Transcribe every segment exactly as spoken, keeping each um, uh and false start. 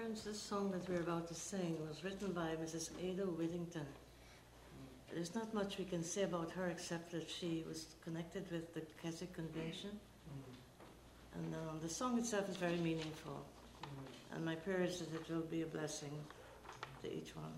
Terence, this song that we're about to sing was written by Missus Ada Whittington. There's not much we can say about her except that she was connected with the Keswick Convention. Mm-hmm. And um, the song itself is very meaningful. Mm-hmm. And my prayer is that it will be a blessing to each one.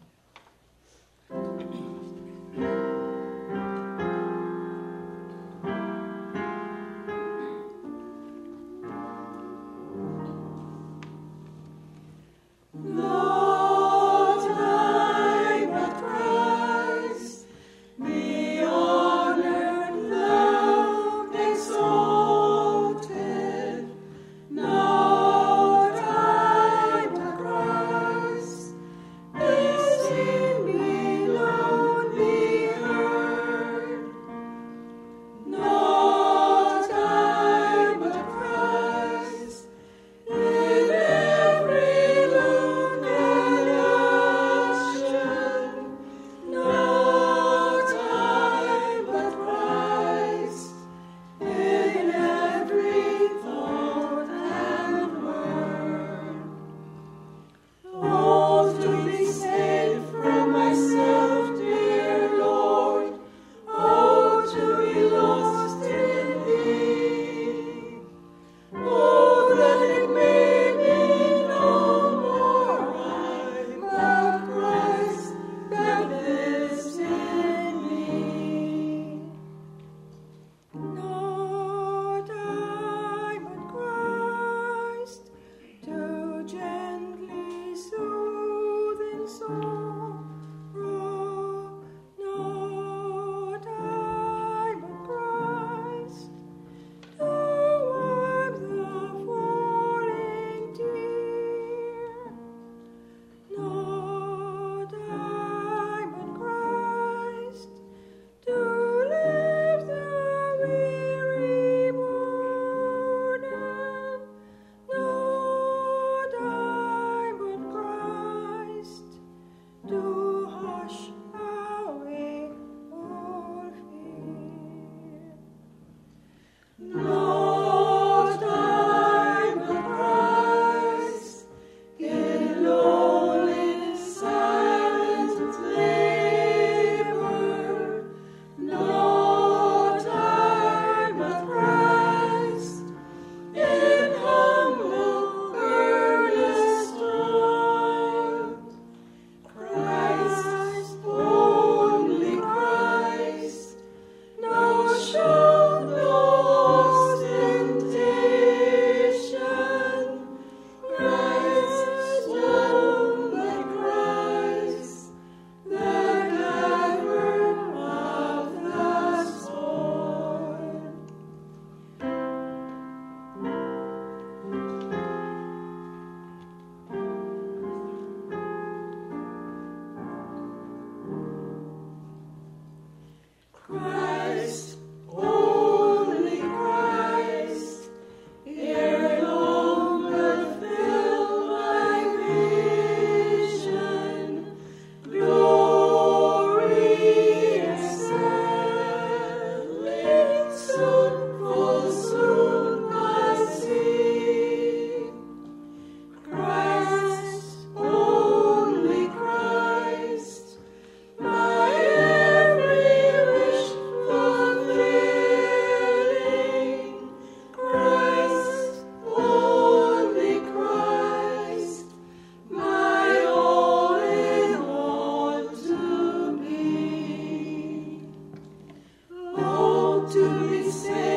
To be saved.